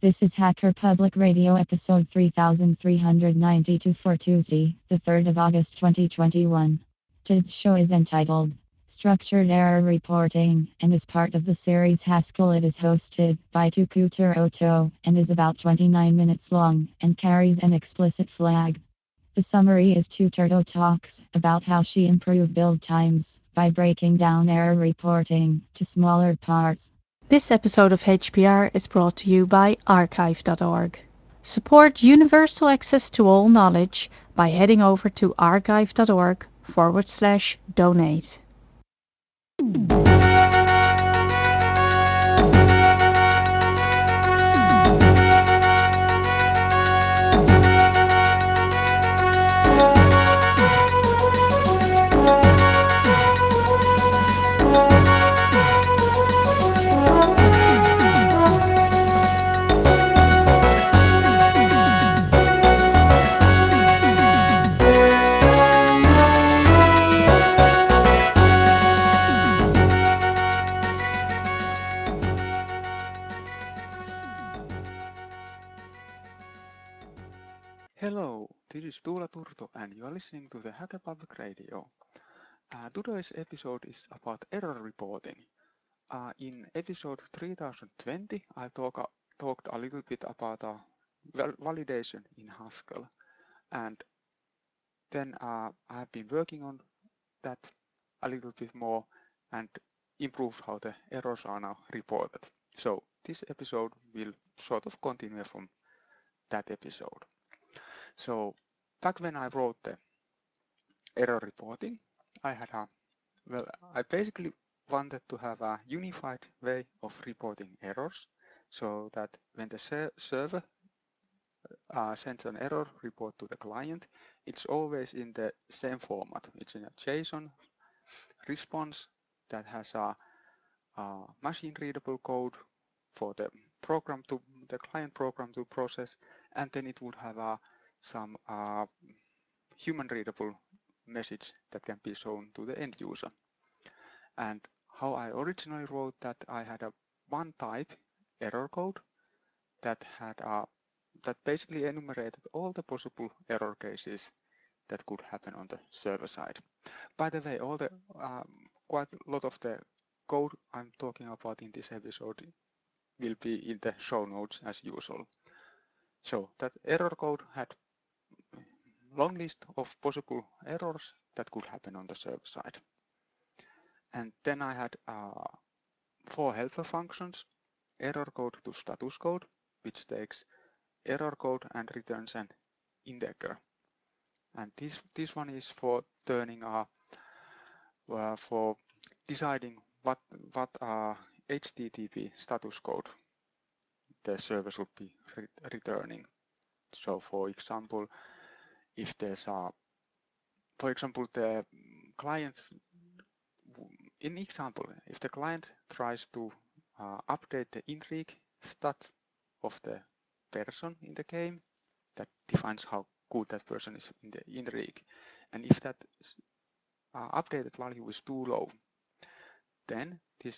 This is Hacker Public Radio episode 3392 for Tuesday, the 3rd of August 2021. Today's show is entitled Structured Error Reporting and is part of the series Haskell. It is hosted by Tuku Turoto and is about 29 minutes long and carries an explicit flag. The summary is Tuturto talks about how she improved build times by breaking down error reporting to smaller parts. This episode of HPR is brought to you by archive.org. Support universal access to all knowledge by heading over to archive.org/donate. Hello, this is Tuula Turto and you are listening to the Hacker Public Radio. Today's episode is about error reporting. In episode 3020, talked a little bit about validation in Haskell, and then I have been working on that a little bit more and improved how the errors are now reported. So this episode will sort of continue from that episode. So back when I wrote the error reporting, I had I basically wanted to have a unified way of reporting errors so that when the server sends an error report to the client, it's always in the same format. It's in a JSON response that has a machine readable code for the client program to process, and then it would have some human readable message that can be shown to the end user. And how I originally wrote that, I had a one type error code that had that basically enumerated all the possible error cases that could happen on the server side. By the way, all the quite a lot of the code I'm talking about in this episode will be in the show notes as usual. So that error code had long list of possible errors that could happen on the server side. And then I had 4 helper functions: error code to status code, which takes error code and returns an integer. And this one is for turning for deciding what HTTP status code the server should be returning. So for example, if there's the client, in example, if the client tries to update the intrigue stat of the person in the game, that defines how good that person is in the intrigue. And if that updated value is too low, then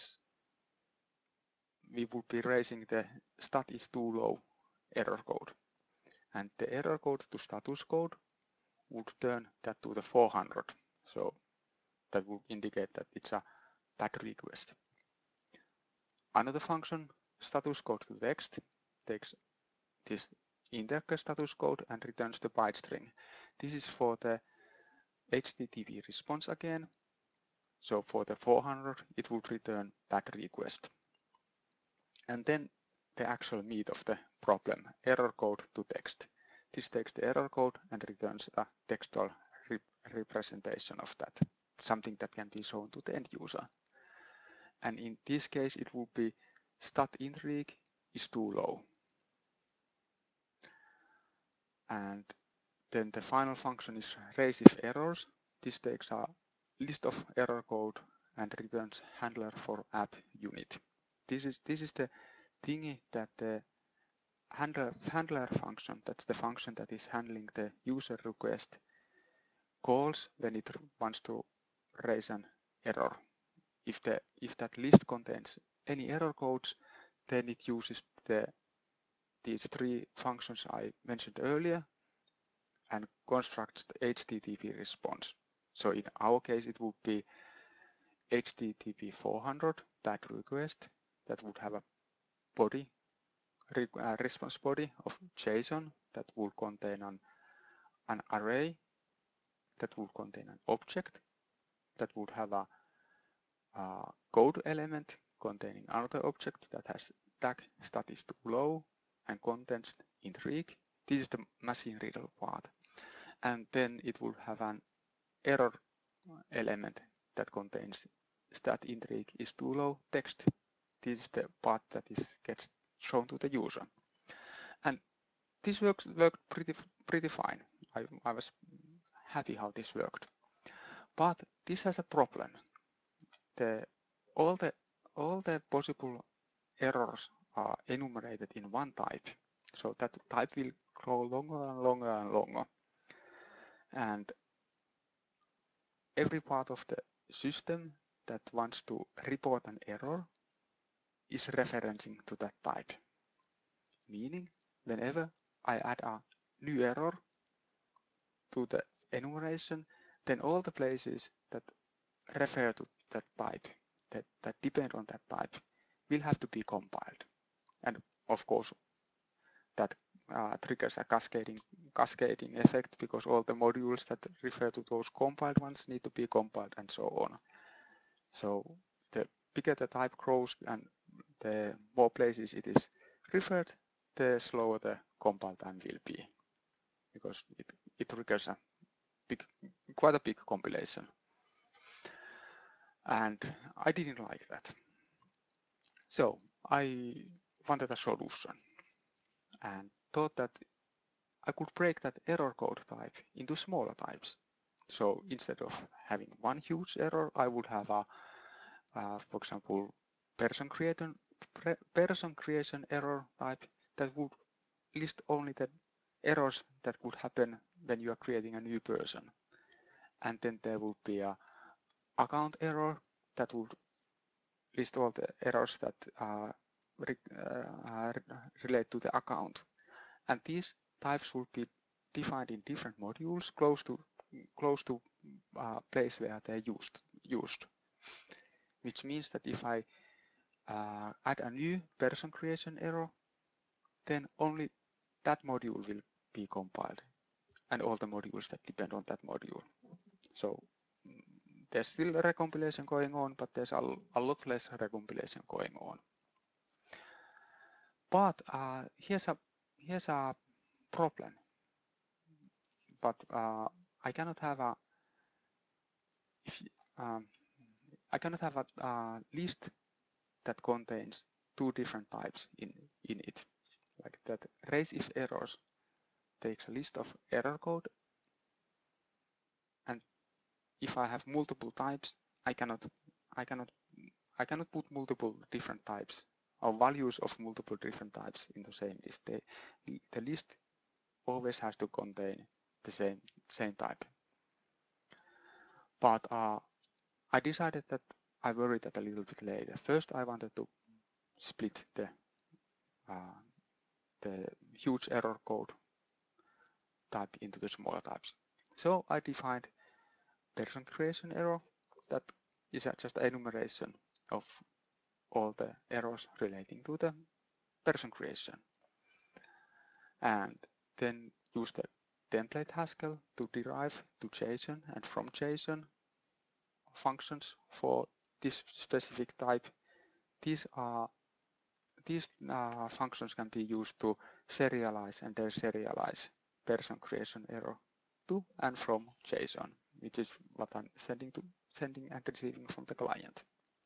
we would be raising the stat is too low error code. And the error code to status code would turn that to the 400. So that would indicate that it's a bad request. Another function, status code to text, takes this integer status code and returns the byte string. This is for the HTTP response again. So for the 400, it would return bad request. And then the actual meat of the problem, error code to text. This takes the error code and returns a textual representation of that, something that can be shown to the end user. And in this case, it would be stat intrigue is too low. And then the final function is raise if errors. This takes a list of error code and returns handler for app unit. This is the thingy that the handler function, that's the function that is handling the user request, calls when it wants to raise an error. If that list contains any error codes, then it uses the these three functions I mentioned earlier and constructs the HTTP response. So in our case, it would be HTTP 400 that request that would have a body, response body of JSON that would contain an array that would contain an object that would have a code element containing another object that has tag status too low and contents intrigue. This is the machine readable part. And then it would have an error element that contains stat intrigue is too low text. This is the part that gets shown to the user. And this worked pretty fine. I was happy how this worked. But this has a problem. All the possible errors are enumerated in one type. So that type will grow longer and longer and longer. And every part of the system that wants to report an error is referencing to that type. Meaning, whenever I add a new error to the enumeration, then all the places that refer to that type, that depend on that type, will have to be compiled. And of course, that triggers a cascading effect because all the modules that refer to those compiled ones need to be compiled and so on. So the bigger the type grows and the more places it is referred, the slower the compile time will be because it triggers quite a big compilation. And I didn't like that. So I wanted a solution and thought that I could break that error code type into smaller types. So instead of having one huge error, I would have for example, person creation error type that would list only the errors that would happen when you are creating a new person. And then there would be a account error that would list all the errors that relate to the account. And these types would be defined in different modules close to place where they're used. Which means that if I add a new person creation error, then only that module will be compiled and all the modules that depend on that module. So there's still a recompilation going on, but there's a lot less recompilation going on. But here's a problem. But I cannot have a list that contains two different types in it. Like that race if errors takes a list of error code, and if I have multiple types, I cannot put multiple different types or values of multiple different types in the same list. The list always has to contain the same type. But I decided that I worried that a little bit later. First, I wanted to split the huge error code type into the smaller types. So I defined person creation error that is just enumeration of all the errors relating to the person creation. And then use the template Haskell to derive to JSON and from JSON functions for this specific type. These functions can be used to serialize and deserialize person creation error to and from JSON, which is what I'm sending and receiving from the client.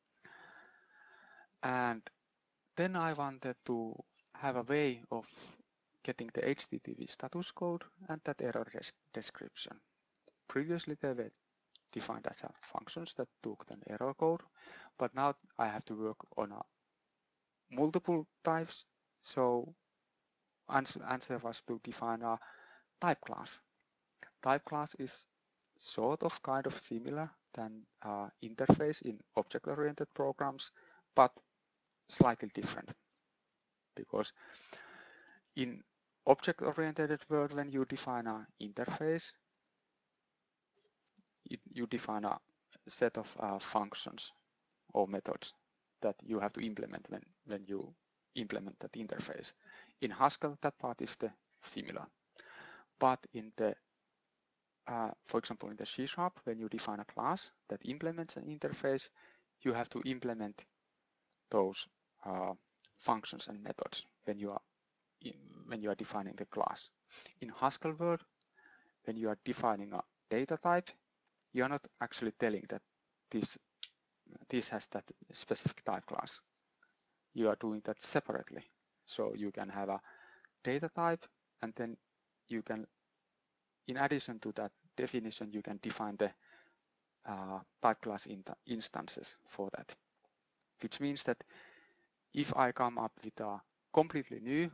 And then I wanted to have a way of getting the HTTP status code and that error description. Previously they were defined as functions that took an error code, but now I have to work on multiple types. So answer was to define a type class. Type class is sort of kind of similar than interface in object-oriented programs, but slightly different because In object-oriented world, when you define an interface, you define a set of functions or methods that you have to implement when you implement that interface. In Haskell, that part is the similar. But in the, for example, in the C#, when you define a class that implements an interface, you have to implement those functions and methods when you are defining the class. In Haskell world, when you are defining a data type, you are not actually telling that this has that specific type class. You are doing that separately. So you can have a data type, and then you can, in addition to that definition, you can define the type class instances for that. Which means that if I come up with a completely new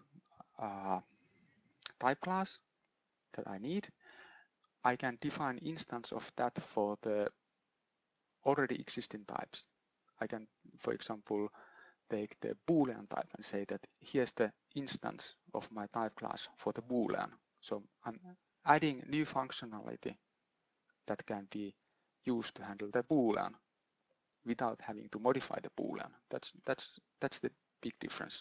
type class that I need, I can define instance of that for the already existing types. I can, for example, take the Boolean type and say that here's the instance of my type class for the Boolean. So I'm adding new functionality that can be used to handle the Boolean without having to modify the Boolean. That's the big difference.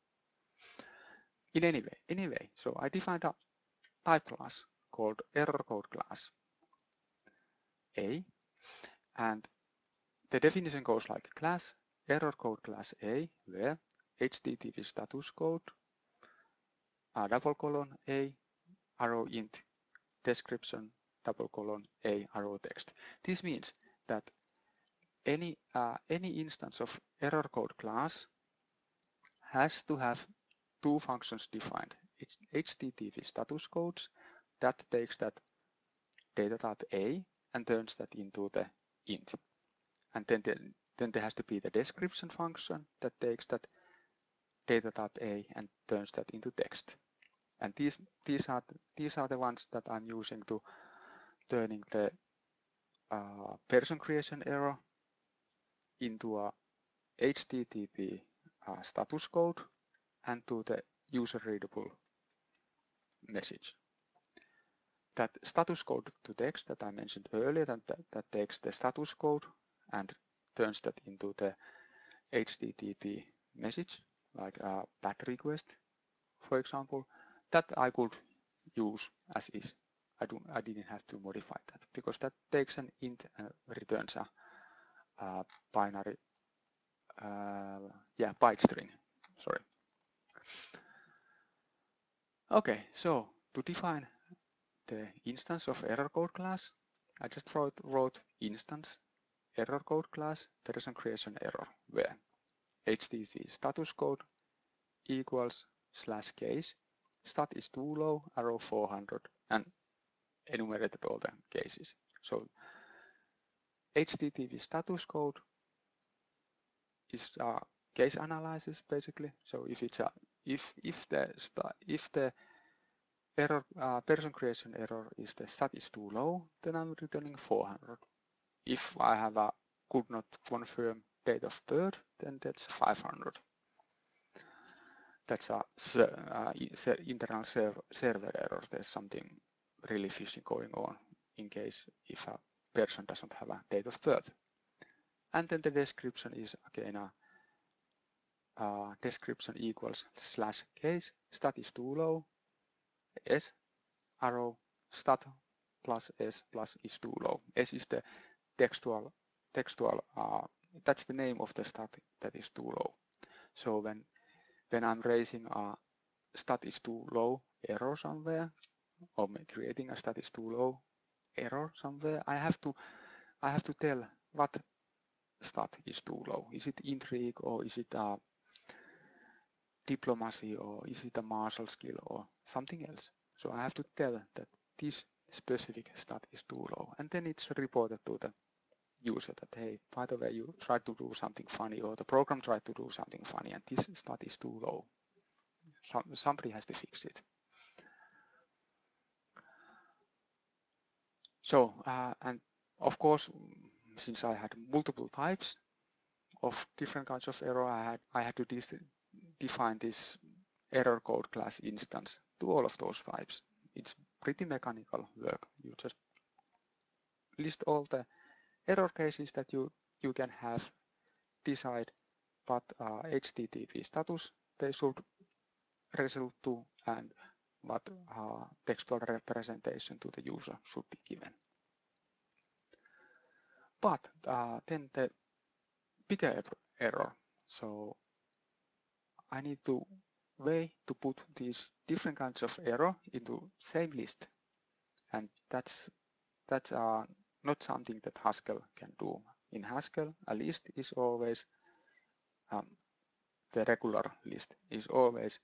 In anyway, so I defined a type class called error code class A, and the definition goes like class error code class A, where HTTP status code, double colon A, arrow int, description, double colon A, arrow text. This means that any instance of error code class has to have two functions defined. It's HTTP status codes that takes that data type A and turns that into the int. And then there has to be the description function that takes that data type A and turns that into text. And these are the ones that I'm using to turning the person creation error into a HTTP status code and to the user readable message. That status code to text that I mentioned earlier, that takes the status code and turns that into the HTTP message, like a bad request, for example, that I could use as is. I didn't have to modify that because that takes an int and returns a binary, byte string. Sorry. Okay, so to define the instance of error code class, I just wrote instance error code class person creation error, where HTTP status code equals /case, stat is too low, arrow 400, and enumerated all the cases. So HTTP status code is a case analysis basically. So if it's if the error person creation error is the stat is too low, then I'm returning 400. If I have a could not confirm date of birth, then that's 500. That's a internal server error. There's something really fishy going on in case if a person doesn't have a date of birth. And then the description is again a description equals /case, stat is too low, s arrow stat plus s plus is too low. S is the textual that's the name of the stat that is too low. So when I'm raising a stat is too low error somewhere, or creating a stat is too low error somewhere, I have to tell what stat is too low. Is it intrigue, or is it a diplomacy, or is it a martial skill, or something else? So I have to tell that this specific stat is too low, and then it's reported to the user that, hey, by the way, you tried to do something funny, or the program tried to do something funny, and this stat is too low. Somebody has to fix it. So, and of course, since I had multiple types of different kinds of error, I had to define this error code class instance to all of those types. It's pretty mechanical work. You just list all the error cases that you can have, decide what HTTP status they should result to, and what textual representation to the user should be given. But then the bigger error. So I need to way to put these different kinds of error into same list, and that's not something that Haskell can do. In Haskell, a list is always the regular list is always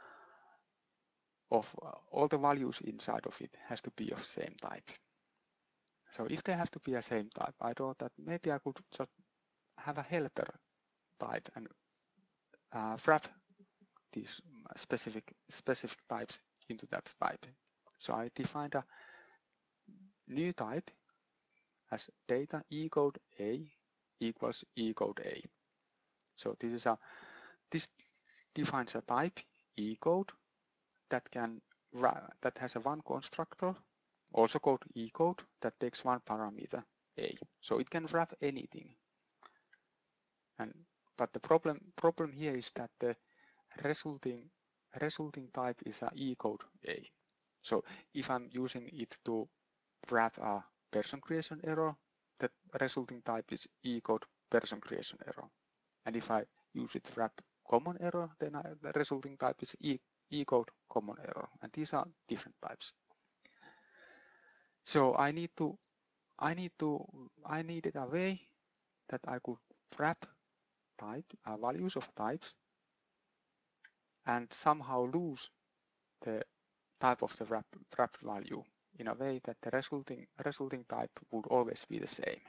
of all the values inside of it has to be of same type. So if they have to be a same type, I thought that maybe I could just have a helper type and wrap these specific types into that type. So I defined a new type as data eCode A equals eCode A. So this defines a type eCode that has a one constructor, also called eCode, that takes one parameter A. So it can wrap anything. But the problem here is that the resulting type is a eCode A. So if I'm using it to wrap a person creation error, the resulting type is eCode person creation error. And if I use it to wrap common error, then the resulting type is eCode common error. And these are different types. So I needed a way that I could wrap values of types and somehow lose the type of the wrapped value in a way that the resulting type would always be the same.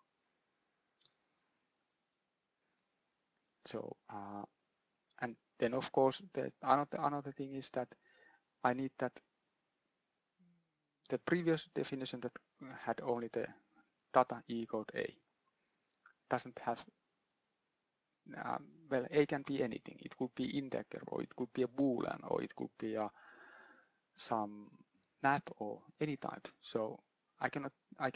So and then of course another thing is that I need that the previous definition that had only the data eCode A doesn't have well, A can be anything. It could be integer, or it could be a boolean, or it could be some map or any type. So I cannot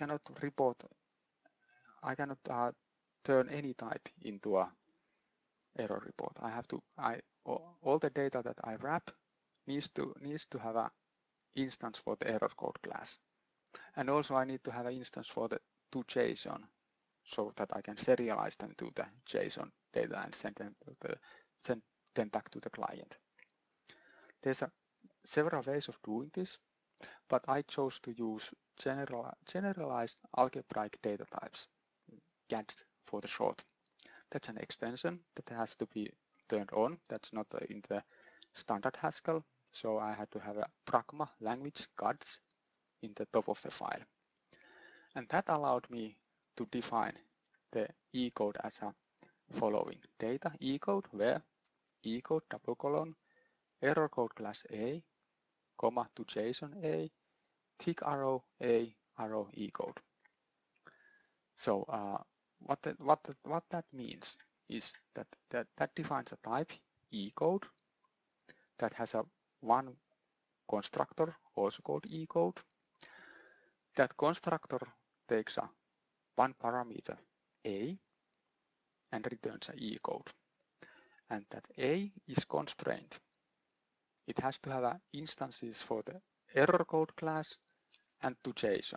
turn any type into a error report. All the data that I wrap needs to have an instance for the error code class, and also I need to have an instance for the to JSON, so that I can serialize them to the JSON data and send them back to the client. There's several ways of doing this, but I chose to use generalized algebraic data types, GADS for the short. That's an extension that has to be turned on. That's not in the standard Haskell, so I had to have a Pragma language GADS in the top of the file. And that allowed me to define the eCode as a following: data eCode where eCode double colon error code class A, comma to JSON A, thick arrow A, arrow eCode. So what that means is that defines a type eCode that has a one constructor, also called eCode. That constructor takes a one parameter A and returns a eCode. And that A is constrained. It has to have instances for the error code class and to JSON.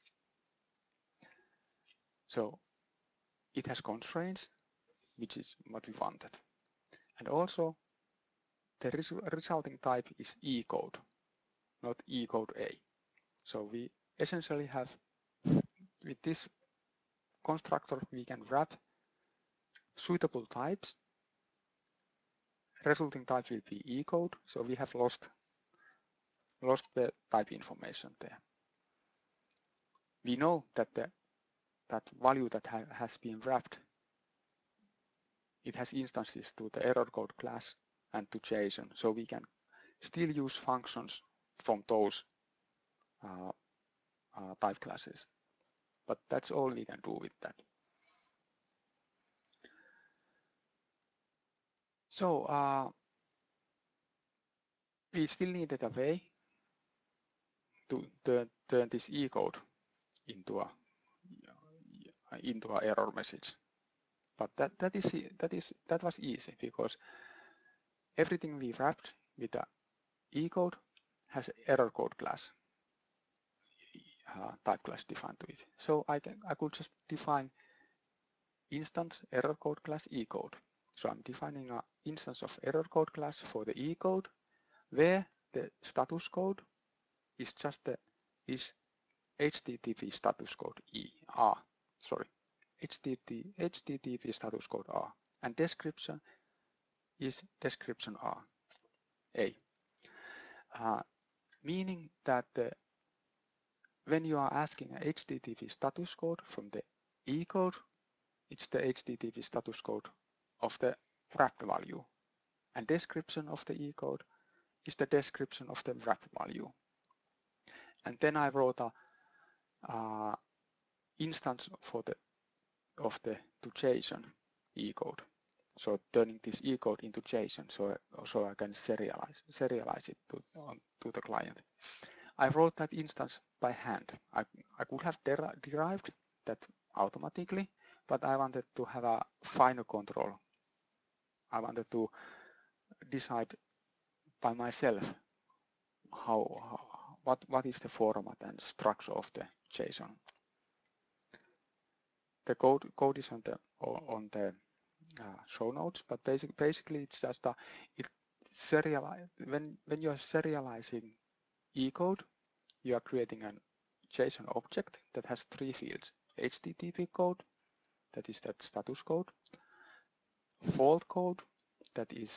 So it has constraints, which is what we wanted. And also the resulting type is eCode, not eCode A. So we essentially have, with this constructor, we can wrap suitable types. Resulting type will be eCode, so we have lost the type information there. We know that that value that has been wrapped, it has instances to the error code class and to JSON, so we can still use functions from those type classes. But that's all we can do with that. So we still needed a way to turn this E code into a error message. But that was easy because everything we wrapped with a E code has error code class, type class defined to it. So I could just define instance error code class E code. So I'm defining an instance of error code class for the E code, where the status code is just is HTTP status code HTTP status code R, and description is description R, A. Meaning that when you are asking a HTTP status code from the E code, it's the HTTP status code of the wrapped value, and description of the E code is the description of the wrapped value. And then I wrote a instance of the to JSON E code. So turning this E code into JSON, so I can serialize it to the client. I wrote that instance by hand. I could have derived that automatically, but I wanted to have a finer control. I wanted to decide by myself what is the format and structure of the JSON. The code is on the show notes, but basically it's just when you're serializing E code, you are creating a JSON object that has three fields: HTTP code, that is that status code; fault code, that is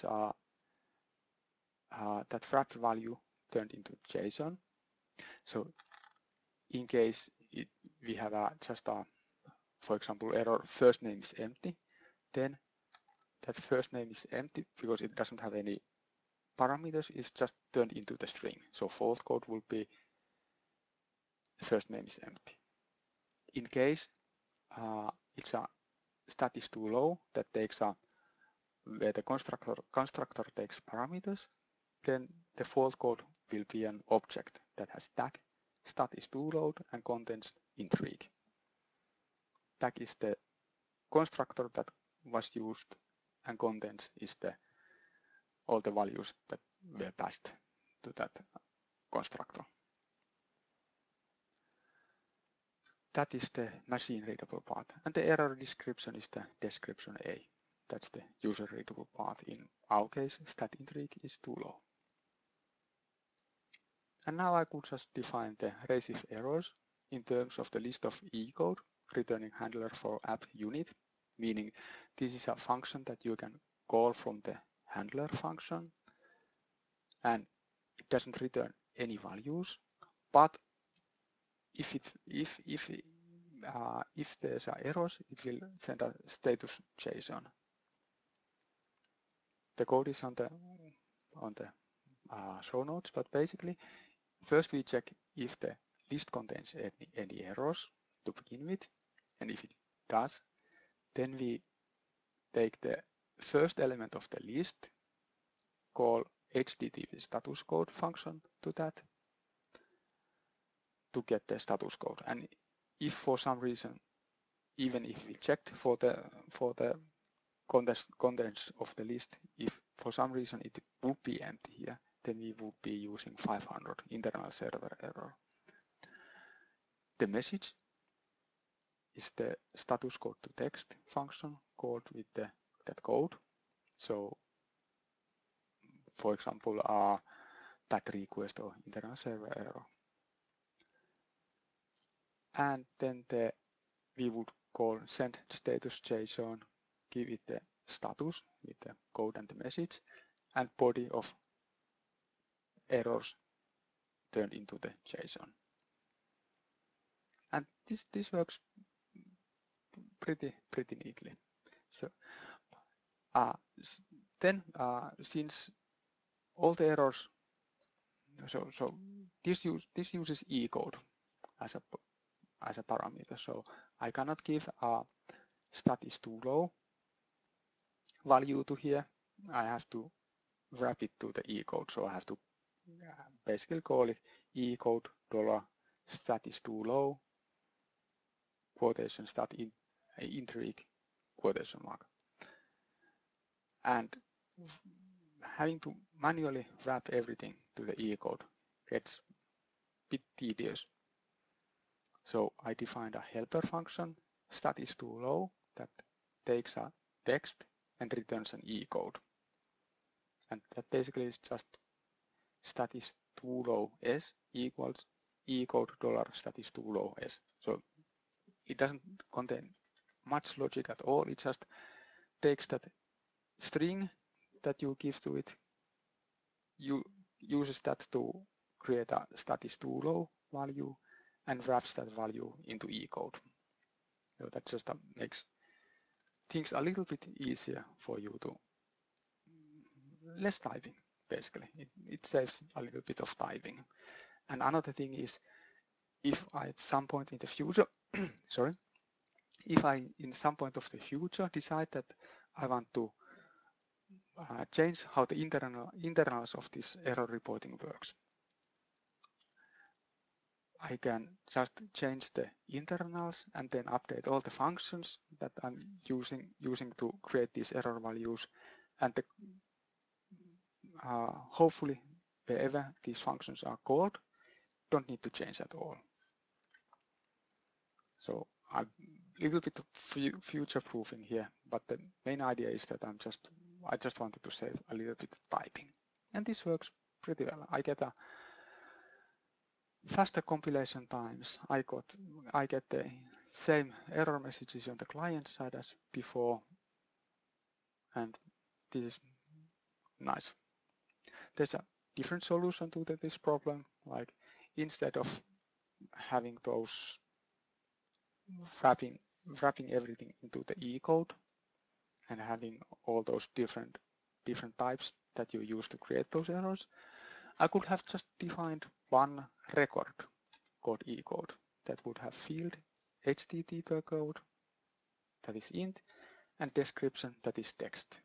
that wrapped value turned into JSON. So in case we have just for example, error first name is empty, then that first name is empty because it doesn't have any parameters, is just turned into the string. So fault code will be first name is empty. In case it's a stat is too low, that takes where the constructor takes parameters, then the fault code will be an object that has tag stat is too low and contains intrigue. Tag is the constructor that was used, and contents is all the values that were passed to that constructor. That is the machine readable part, and the error description is the description A. That's the user readable part. In our case, stat intrigue is too low. And now I could just define the receive errors in terms of the list of E code returning handler for app unit, meaning this is a function that you can call from the handler function, and it doesn't return any values, but if there's errors, it will send a status JSON. The code is on the show notes, but basically first we check if the list contains any errors to begin with, and if it does, then we take the first element of the list, call HTTP status code function to that to get the status code. And if for some reason, even if we checked for the contents of the list, if for some reason it would be empty here, then we would be using 500 internal server error. The message is the status code to text function called with that code. So for example, bad request or internal server error. And then we would call send status JSON, give it the status with the code and the message, and body of errors turned into the JSON. And this works pretty neatly. So then since all the errors, so this uses E code as a parameter. So I cannot give a stat is too low value to here. I have to wrap it to the E code. So I have to basically call it E-code dollar stat is too low, quotation stat intrigue, quotation mark. And having to manually wrap everything to the E-code gets a bit tedious. So I defined a helper function, stat is too low, that takes a text and returns an E-code. And that basically is just stat is too low s equals E-code dollar stat is too low s. So it doesn't contain much logic at all. It just takes that string that you give to it, you uses that to create a stat is too low value and wraps that value into E-code. So that just makes things a little bit easier for you to less typing, basically. It saves a little bit of typing. And another thing is, if I at some point in the future, sorry, if I in some point of the future decide that I want to change how the internals of this error reporting works, I can just change the internals and then update all the functions that I'm using to create these error values, and hopefully wherever these functions are called, don't need to change at all. So I'm a little bit future proofing here, but the main idea is that I just wanted to save a little bit of typing, and this works pretty well. I get a faster compilation times. I get the same error messages on the client side as before, and this is nice. There's a different solution to this problem. Like instead of having those wrapping everything into the E-code and having all those different types that you use to create those errors, I could have just defined one record called E-code that would have field HTTP code that is int and description that is text.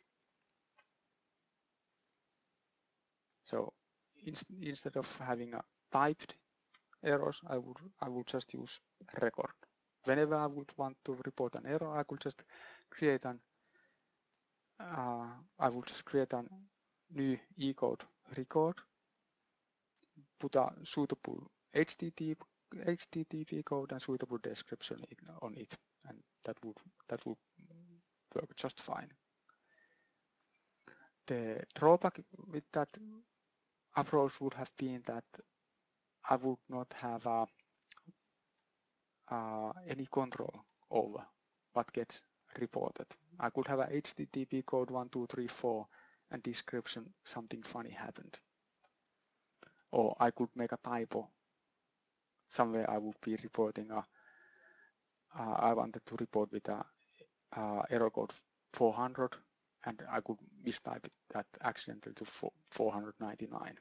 So instead of having a typed errors, I would just use record. Whenever I would want to report an error, I could just create an new E-code record, put a suitable HTTP code and suitable description on it, and that would work just fine. The drawback with that approach would have been that I would not have any control over what gets reported. I could have a HTTP code 1234 and description something funny happened. Or I could make a typo. Somewhere I would be reporting I wanted to report with a error code 400 and I could mistype that accidentally to 499.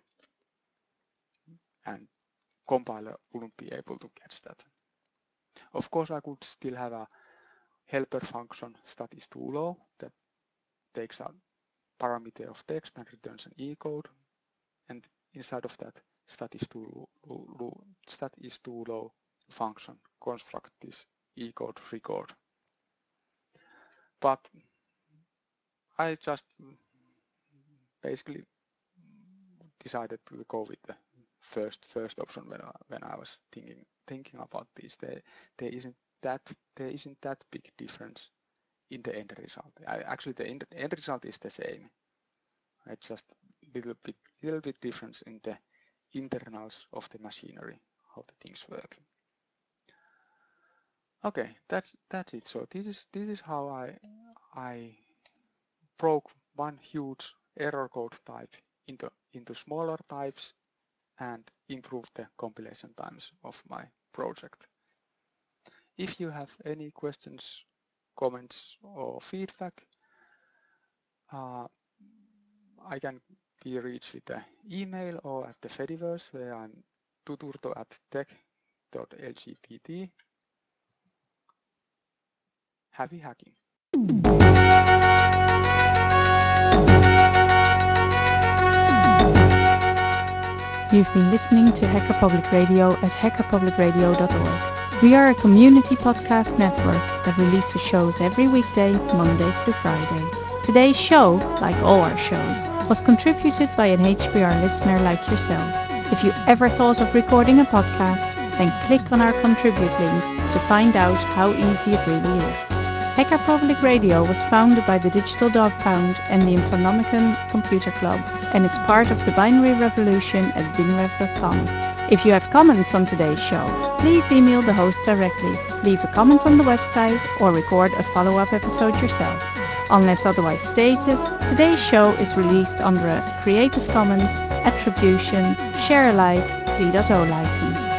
And compiler wouldn't be able to catch that. Of course, I could still have a helper function stat is too low that takes a parameter of text and returns an E-code, and inside of that stat is too low function construct this E-code record. But I just basically decided to go with the first option when I was thinking about this. There isn't that big difference in the end result. Actually, the end result is the same. It's just little bit difference in the internals of the machinery, how the things work. Okay, that's it. So this is how I broke one huge error code type into smaller types and improved the compilation times of my project. If you have any questions, comments, or feedback, I can be reached with the email or at the Fediverse, where I'm tuturto@tech.lgbt. Happy hacking! You've been listening to Hacker Public Radio at hackerpublicradio.org. We are a community podcast network that releases shows every weekday, Monday through Friday. Today's show, like all our shows, was contributed by an HPR listener like yourself. If you ever thought of recording a podcast, then click on our contribute link to find out how easy it really is. Hacker Public Radio was founded by the Digital Dog Pound and the Infonomicon Computer Club and is part of the binary revolution at binrev.com. If you have comments on today's show, please email the host directly, leave a comment on the website, or record a follow-up episode yourself. Unless otherwise stated, today's show is released under a Creative Commons Attribution Share Alike 3.0 license.